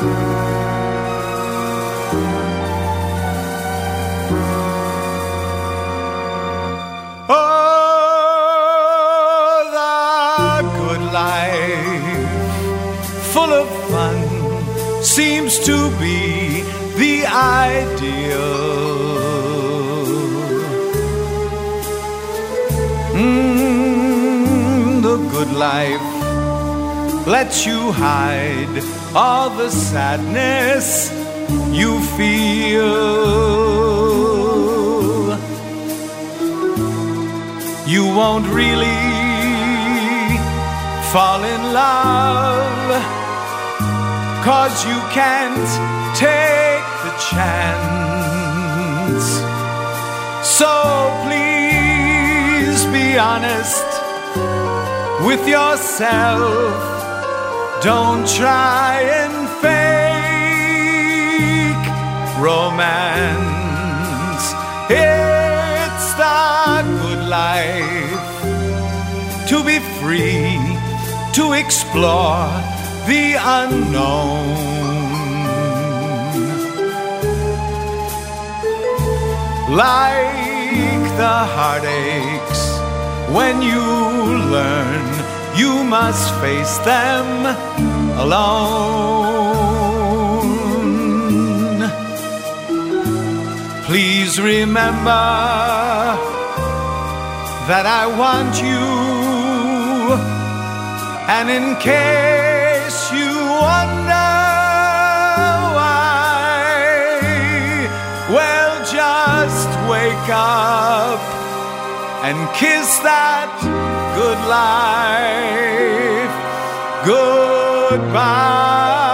Full of fun seems to be the ideal. The good life lets you hide all the sadness you feel. You won't really fall in love, 'cause you can't take the chance. So please be honest with yourself. Don't try and fake romance. It's the good life to be free, to explore the unknown. Like the heartaches, when you learn you must face them alone. Please remember that I want you, and in case you wonder why, well, just wake up and kiss that good life goodbye.